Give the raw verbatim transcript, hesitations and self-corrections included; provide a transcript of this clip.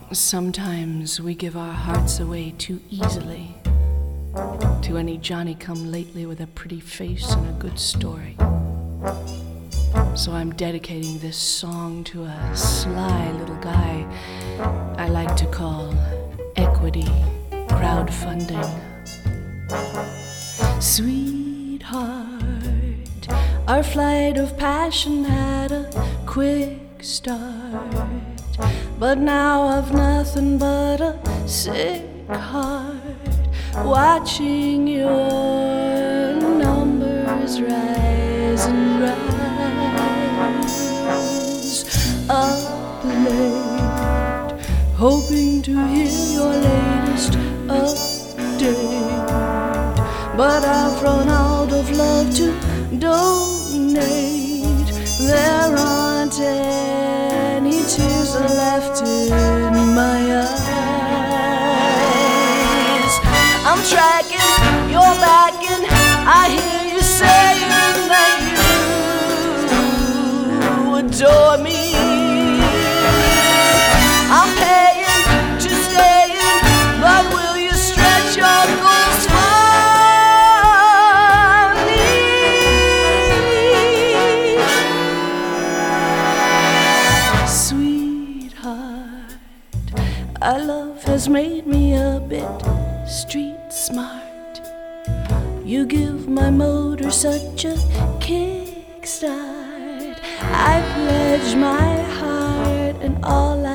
Sometimes we give our hearts away too easily to any Johnny-come-lately with a pretty face and a good story. So I'm dedicating this song to a sly little guy I like to call Equity Crowdfunding. Sweetheart, our flight of passion had a quick start, but now I've nothing but a sick heart, watching your numbers rise and rise. Up late, hoping to hear your latest update, but I've run out of love to donate. There aren't any tears left in my eyes. I'm tracking, you're backing, I hear you saying that you adore me. I'm paying to stay in, but will you stretch your goals for me? Sweetheart, our love has made me a bit street smart. You give my motor such a kickstart. I pledge my heart and all